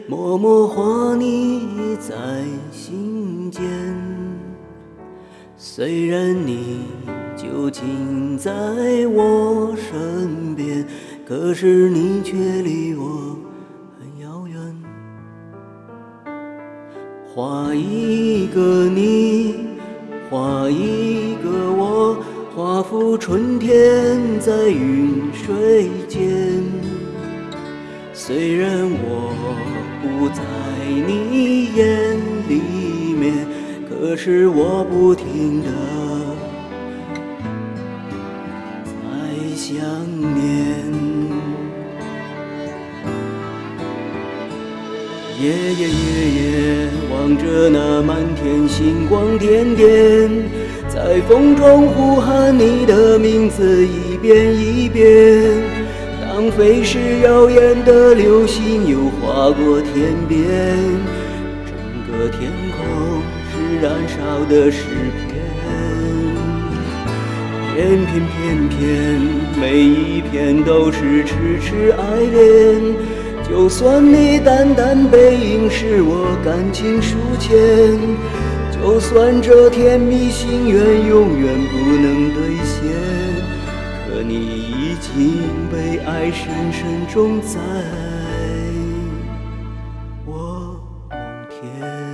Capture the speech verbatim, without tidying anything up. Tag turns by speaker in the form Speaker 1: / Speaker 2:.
Speaker 1: 默默画你在心间。虽然你就近在我身边，可是你却离我很遥远。画一个你，画一个我，画幅春天在云水间。虽然我不在你眼里面，可是我不停地在想念。夜夜夜夜望着那满天星光点点，在风中呼喊你的名字一遍一遍。当飞逝遥远的流星又划过天边，整个天空是燃烧的诗篇。偏偏偏偏每一片都是痴痴爱恋，就算你淡淡背影是我感情书签，就算这甜蜜心愿永远不能兑现，可你已经被爱深深种在我梦田。